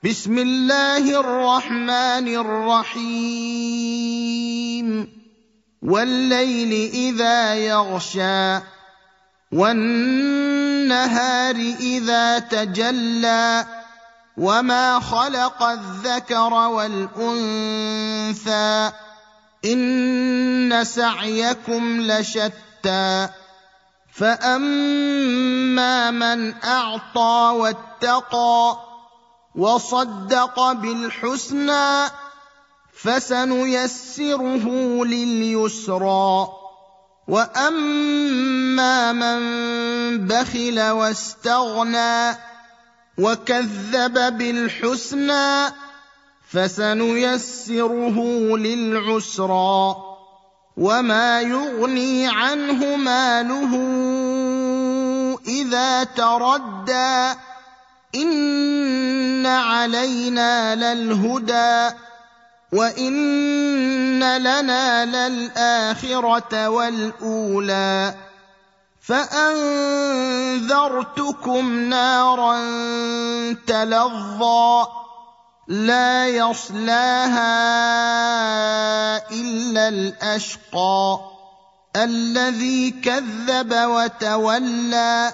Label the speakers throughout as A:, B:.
A: بسم الله الرحمن الرحيم والليل إذا يغشى والنهار إذا تجلى وما خلق الذكر والأنثى إن سعيكم لشتى فأما من أعطى واتقى وصدق بالحسنى فسنيسره لليسرى وأما من بخل واستغنى وكذب بالحسنى فسنيسره للعسرى وما يغني عنه ماله إذا تردى إن علينا للهدى وإن لنا للآخرة والأولى فأنذرتكم نارا تلظى لا يصلاها إلا الأشقى الذي كذب وتولى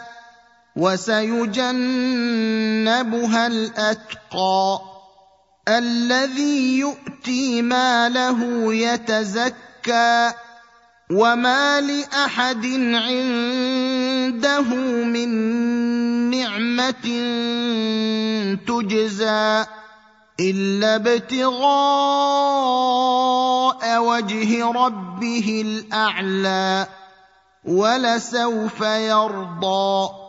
A: وسيجنبها الأتقى الذي يؤتي ماله يتزكى وما لأحد عنده من نعمة تجزى إلا ابتغاء وجه ربه الأعلى ولسوف يرضى